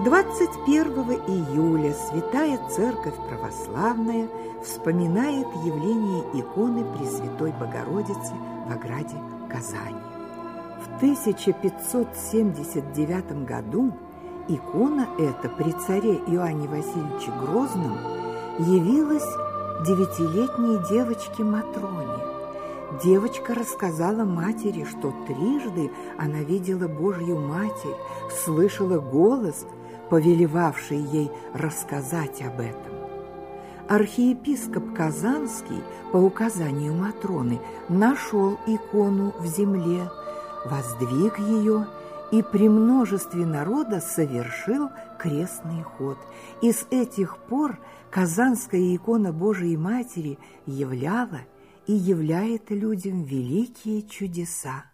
21 июля Святая Церковь Православная вспоминает явление иконы Пресвятой Богородицы в ограде Казани. В 1579 году икона эта при царе Иоанне Васильевиче Грозном явилась 9-летней девочке Матроне. Девочка рассказала матери, что трижды она видела Божью Матерь, слышала голос, повелевавший ей рассказать об этом. Архиепископ Казанский по указанию Матроны нашел икону в земле, воздвиг ее и при множестве народа совершил крестный ход. И с этих пор Казанская икона Божией Матери являла и являет людям великие чудеса.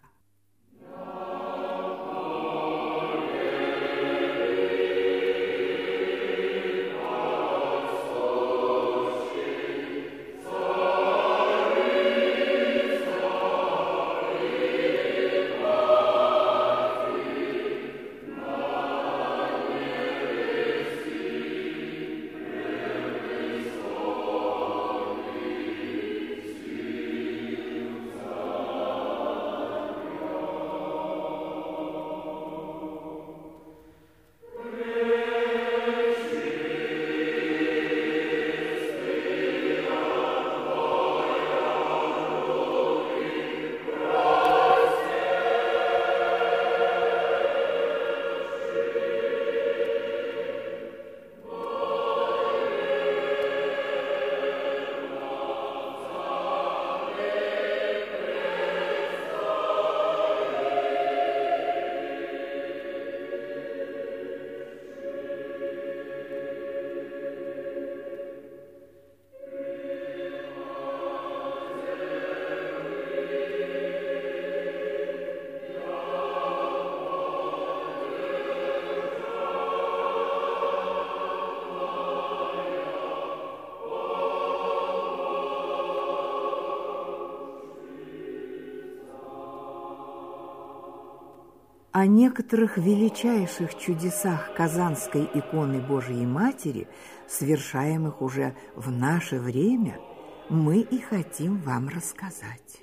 О некоторых величайших чудесах Казанской иконы Божией Матери, совершаемых уже в наше время, мы и хотим вам рассказать.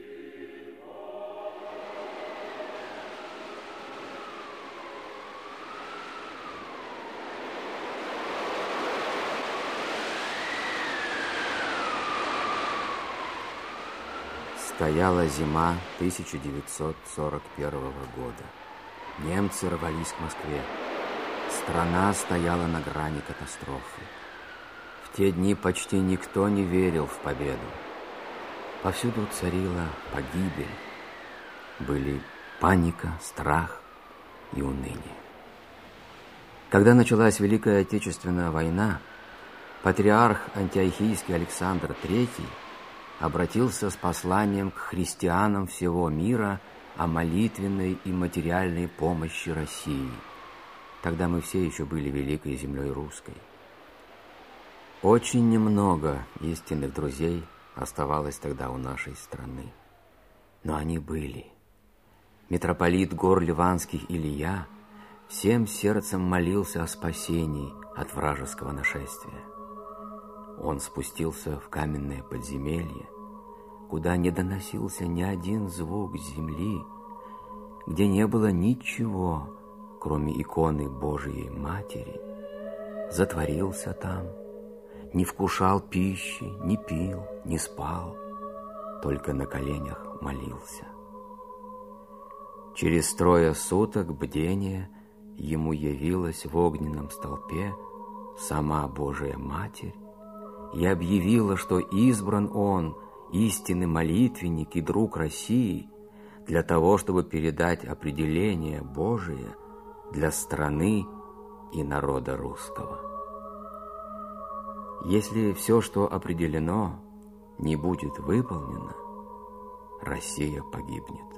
Стояла зима 1941 года. Немцы рвались к Москве. Страна стояла на грани катастрофы. В те дни почти никто не верил в победу. Повсюду царила погибель. Были паника, страх и уныние. Когда началась Великая Отечественная война, патриарх антиохийский Александр III обратился с посланием к христианам всего мира о молитвенной и материальной помощи России. Тогда мы все еще были великой землей русской. Очень немного истинных друзей оставалось тогда у нашей страны. Но они были. Митрополит гор Ливанских Илья всем сердцем молился о спасении от вражеского нашествия. Он спустился в каменное подземелье, куда не доносился ни один звук земли, где не было ничего, кроме иконы Божией Матери, затворился там, не вкушал пищи, не пил, не спал, только на коленях молился. Через 3 суток бдения ему явилась в огненном столпе сама Божия Матерь и объявила, что избран он, истинный молитвенник и друг России, для того, чтобы передать определение Божие для страны и народа русского. Если все, что определено, не будет выполнено, Россия погибнет.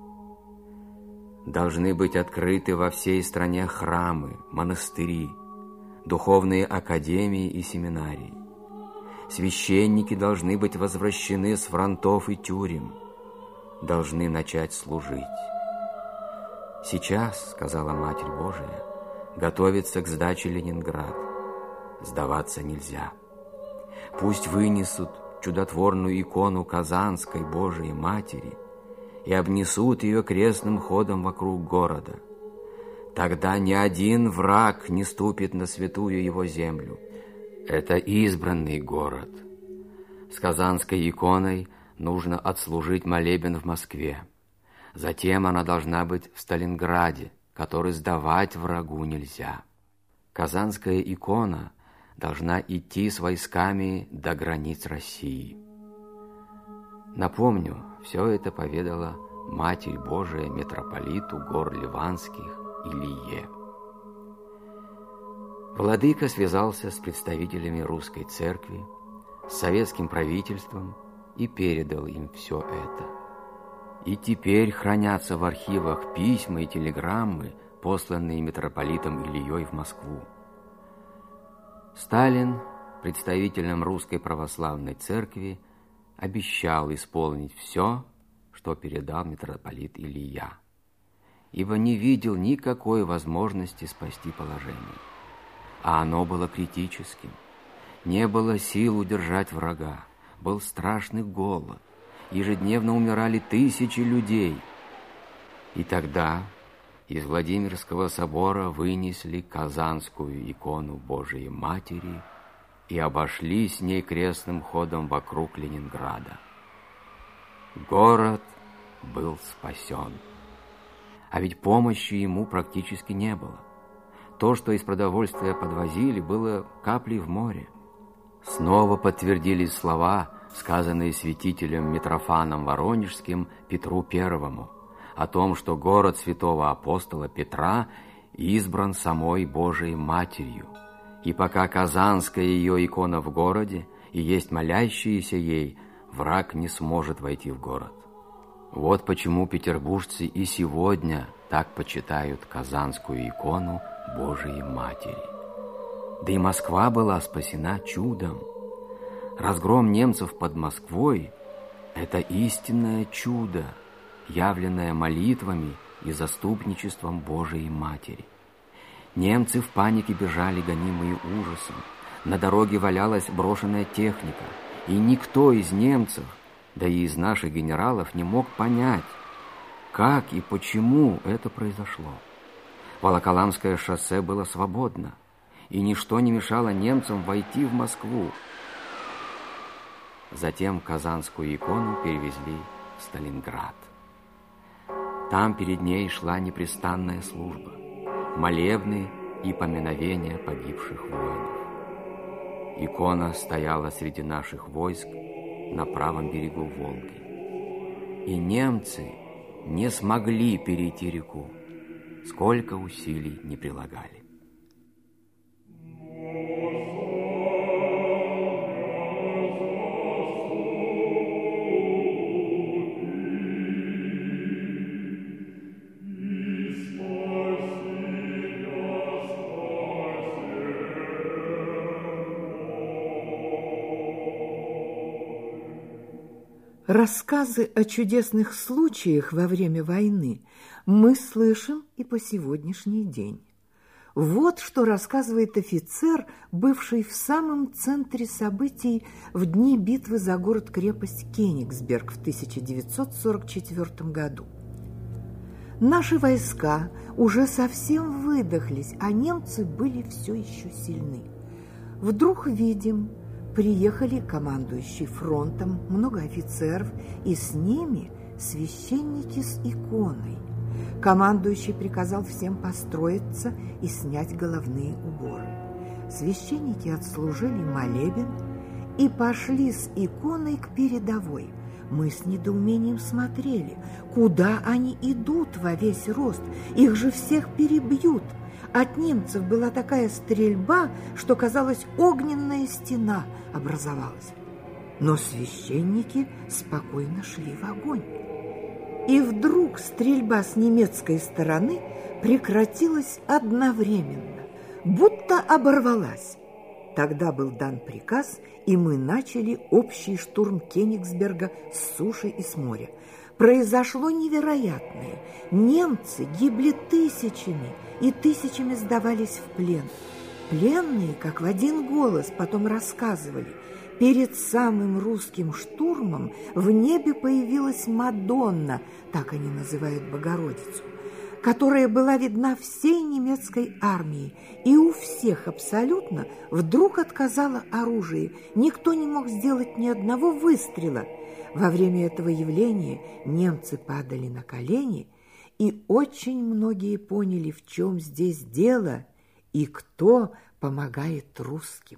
Должны быть открыты во всей стране храмы, монастыри, духовные академии и семинарии. Священники должны быть возвращены с фронтов и тюрем, должны начать служить. Сейчас, сказала Матерь Божия, Готовится к сдаче Ленинград. Сдаваться нельзя. Пусть вынесут чудотворную икону Казанской Божией Матери и обнесут ее крестным ходом вокруг города. Тогда ни один враг не ступит на святую его землю. Это избранный город. С Казанской иконой нужно отслужить молебен в Москве. Затем она должна быть в Сталинграде, который сдавать врагу нельзя. Казанская икона должна идти с войсками до границ России. Напомню, все это поведала Матерь Божия митрополиту гор Ливанских Илье. Владыка связался с представителями русской церкви, с советским правительством и передал им все это. И теперь хранятся в архивах письма и телеграммы, посланные митрополитом Ильей в Москву. Сталин, представителям Русской Православной Церкви, обещал исполнить все, что передал митрополит Илья, ибо не видел никакой возможности спасти положение. А оно было критическим. Не было сил удержать врага, был страшный голод, ежедневно умирали тысячи людей. И тогда из Владимирского собора вынесли Казанскую икону Божией Матери и обошли с ней крестным ходом вокруг Ленинграда. Город был спасен. А ведь помощи ему практически не было. То, что из продовольствия подвозили, было каплей в море. Снова подтвердились слова, сказанные святителем Митрофаном Воронежским Петру Первому, о том, что город святого апостола Петра избран самой Божией Матерью, и пока Казанская ее икона в городе и есть молящиеся ей, враг не сможет войти в город. Вот почему петербуржцы и сегодня так почитают Казанскую икону Божией Матери. Да и Москва была спасена чудом. Разгром немцев под Москвой – это истинное чудо, явленное молитвами и заступничеством Божией Матери. Немцы в панике бежали, гонимые ужасом. На дороге валялась брошенная техника, и никто из немцев, да и из наших генералов, не мог понять, как и почему это произошло. Волоколамское шоссе было свободно, и ничто не мешало немцам войти в Москву. Затем Казанскую икону перевезли в Сталинград. Там перед ней шла непрестанная служба, молебны и поминовения погибших воинов. Икона стояла среди наших войск на правом берегу Волги. И немцы не смогли перейти реку, сколько усилий не прилагали. Рассказы о чудесных случаях во время войны мы слышим и по сегодняшний день. Вот что рассказывает офицер, бывший в самом центре событий в дни битвы за город-крепость Кенигсберг в 1944 году. Наши войска уже совсем выдохлись, а немцы были все еще сильны. Вдруг видим, приехали командующий фронтом, много офицеров, и с ними священники с иконой. Командующий приказал всем построиться и снять головные уборы. Священники отслужили молебен и пошли с иконой к передовой. Мы с недоумением смотрели, куда они идут во весь рост, их же всех перебьют. От немцев была такая стрельба, что, казалось, огненная стена образовалась. Но священники спокойно шли в огонь. И вдруг стрельба с немецкой стороны прекратилась одновременно, будто оборвалась. Тогда был дан приказ, и мы начали общий штурм Кенигсберга с суши и с моря. произошло невероятное. Немцы гибли тысячами и тысячами сдавались в плен. Пленные, как в один голос, потом рассказывали, перед самым русским штурмом в небе появилась Мадонна, так они называют Богородицу, которая была видна всей немецкой армии, и у всех абсолютно вдруг отказало оружие. Никто не мог сделать ни одного выстрела. Во время этого явления немцы падали на колени, и очень многие поняли, в чем здесь дело и кто помогает русским.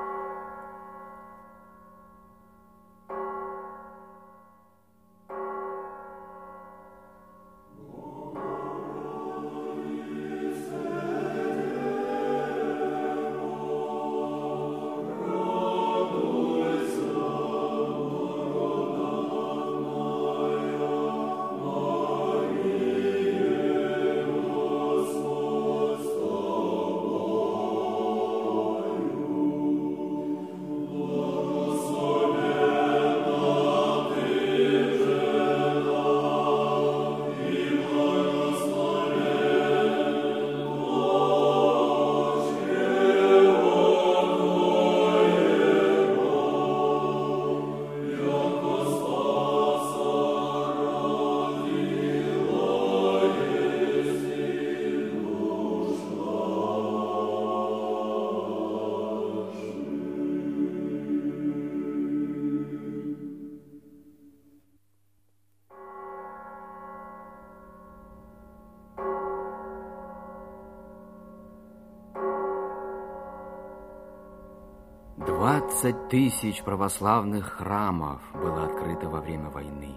«20 тысяч православных храмов было открыто во время войны.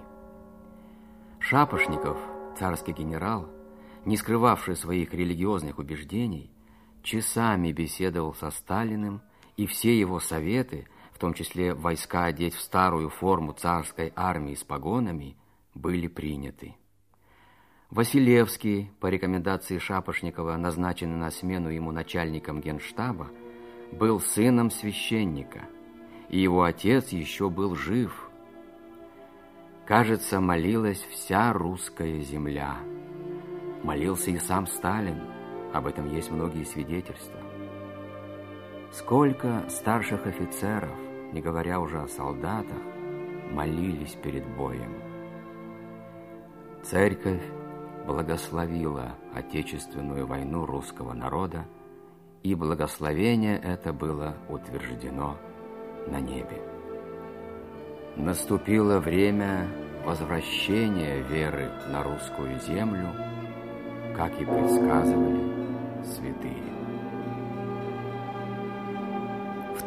Шапошников, царский генерал, не скрывавший своих религиозных убеждений, часами беседовал со Сталиным, и все его советы, в том числе войска одеть в старую форму царской армии с погонами, были приняты. Василевский, по рекомендации Шапошникова, назначенный на смену ему начальником генштаба, был сыном священника, и его отец еще был жив. Кажется, молилась вся русская земля. Молился и сам Сталин, об этом есть многие свидетельства. Сколько старших офицеров, не говоря уже о солдатах, молились перед боем. Церковь благословила Отечественную войну русского народа, и благословение это было утверждено на небе. Наступило время возвращения веры на русскую землю, как и предсказывали святые. В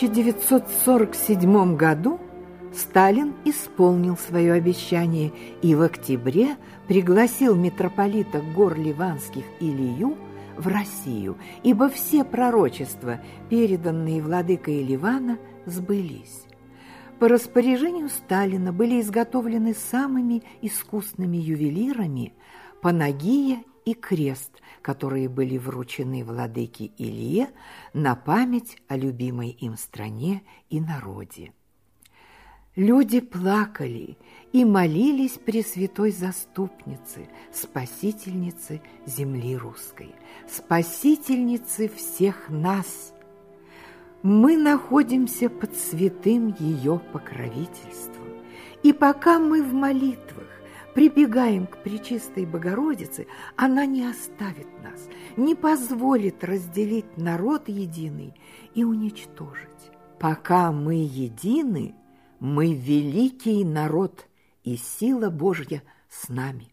1947 году Сталин исполнил свое обещание и в октябре пригласил митрополита гор Ливанских Илью в Россию, ибо все пророчества, переданные владыкой Ливана, сбылись. По распоряжению Сталина были изготовлены самыми искусными ювелирами панагия и крест, которые были вручены владыке Илье на память о любимой им стране и народе. Люди плакали и молились Пресвятой Заступнице, Спасительнице земли русской, Спасительнице всех нас. Мы находимся под святым ее покровительством, и пока мы в молитвах прибегаем к Пречистой Богородице, она не оставит нас, не позволит разделить народ единый и уничтожить. Пока мы едины, мы великий народ, и сила Божья с нами.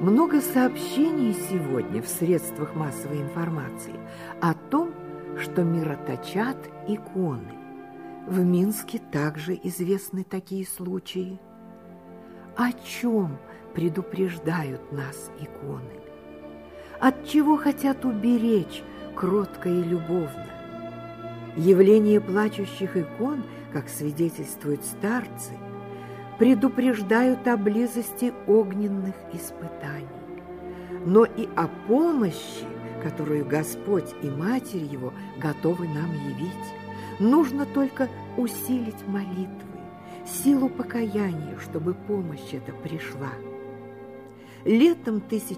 Много сообщений сегодня в средствах массовой информации о том, что мироточат иконы. В Минске также известны такие случаи. О чем предупреждают нас иконы? От чего хотят уберечь кротко и любовно? Явление плачущих икон, как свидетельствуют старцы, предупреждают о близости огненных испытаний, но и о помощи, которую Господь и Матерь Его готовы нам явить. Нужно только усилить молитвы, силу покаяния, чтобы помощь эта пришла. Летом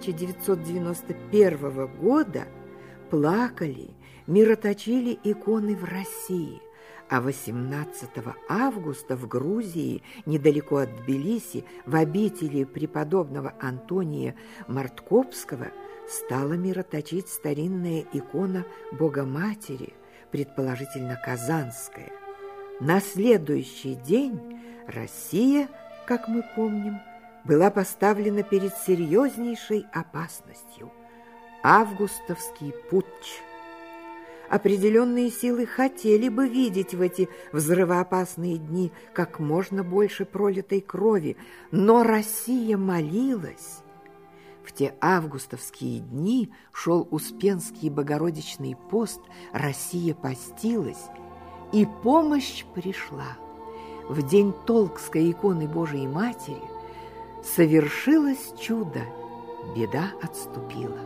1991 года плакали, мироточили иконы в России, а 18 августа в Грузии, недалеко от Тбилиси, в обители преподобного Антония Марткопского, стала мироточить старинная икона Богоматери, предположительно казанская. На следующий день Россия, как мы помним, была поставлена перед серьезнейшей опасностью – августовский путч. Определенные силы хотели бы видеть в эти взрывоопасные дни как можно больше пролитой крови, но Россия молилась. В те августовские дни шел Успенский Богородичный пост, Россия постилась, и помощь пришла. В день Толкской иконы Божией Матери совершилось чудо, беда отступила.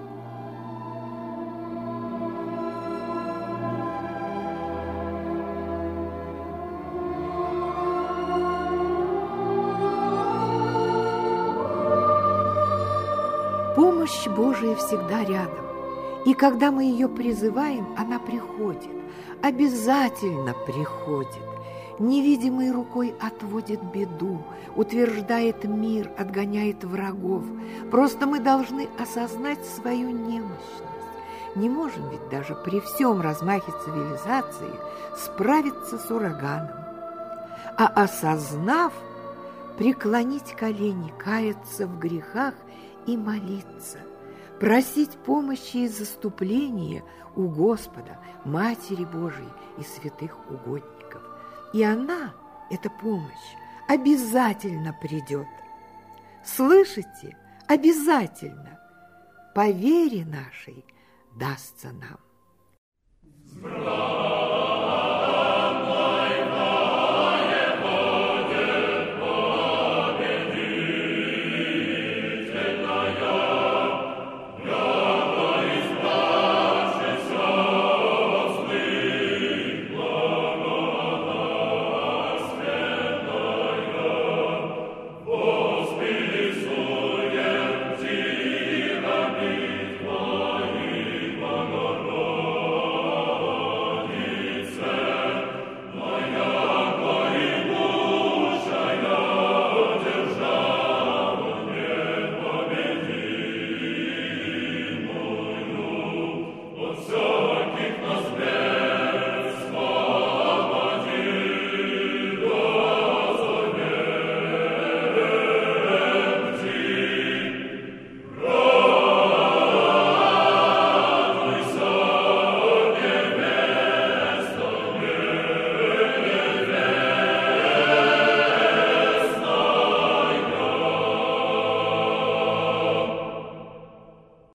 Помощь Божия всегда рядом, и когда мы ее призываем, она приходит, обязательно приходит. Невидимой рукой отводит беду, утверждает мир, отгоняет врагов. Просто мы должны осознать свою немощность. Не можем ведь даже при всем размахе цивилизации справиться с ураганом. А осознав, преклонить колени, каяться в грехах и молиться, просить помощи и заступления у Господа, Матери Божией и святых угодников. И она, эта помощь, обязательно придет. Слышите? Обязательно. По вере нашей дастся нам.